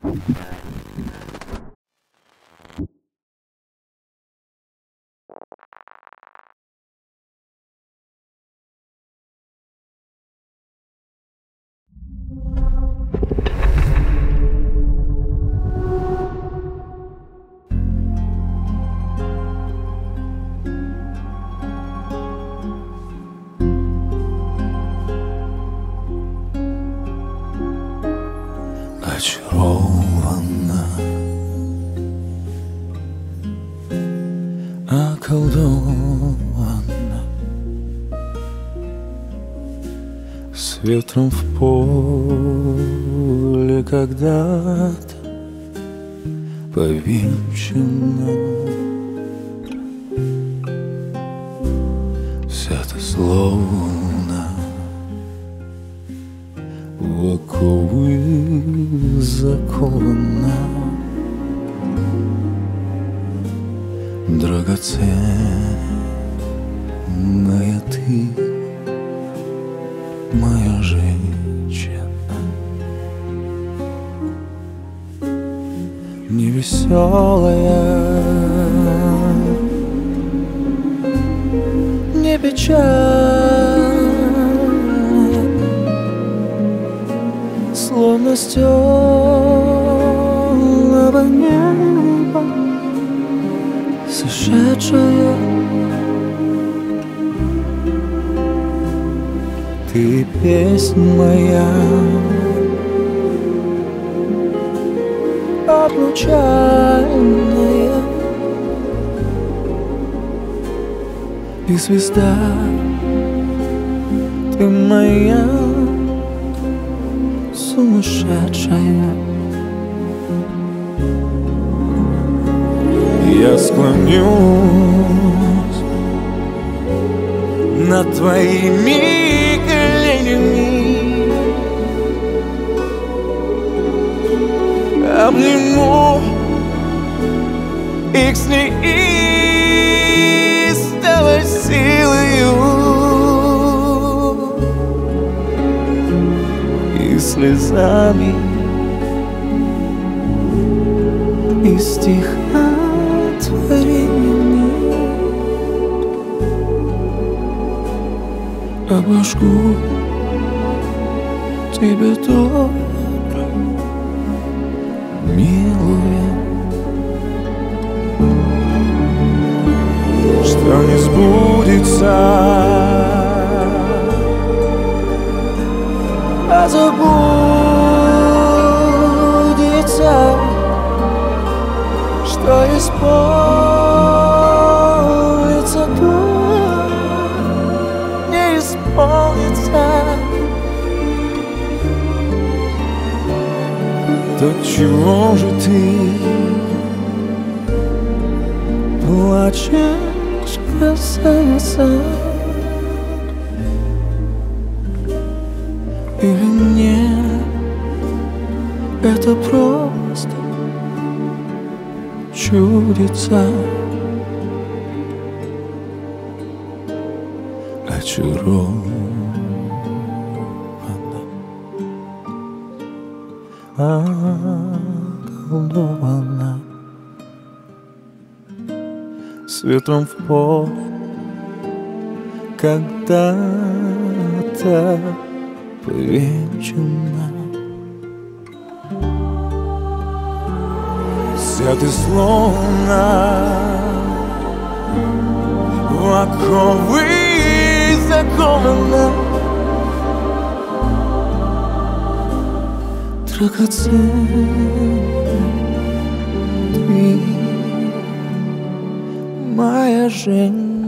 Очарована, околдована, с ветром в поле когда-то повенчана. Вся ты словно в оковы закована, драгоценная ты, моя женщина. Невеселая, не печальная, словно с темного неба сошедшая. Ты песнь моя, обручальная, и звезда ты моя сумасшедшая. Я склонюсь над твоими коленями, обниму их с неистовой силою и слезами, и стихотворениями обожгу тебя добро, милая, что не сбудется, а забудется, что исполнится, то не исполнится. Так чего же ты плачешь, красавица? Или нет, это просто чудится? Очарована, околдована, с ветром в поле когда-то повенчана. Вся ты словно в оковы закована, драгоценная ты, моя женщина.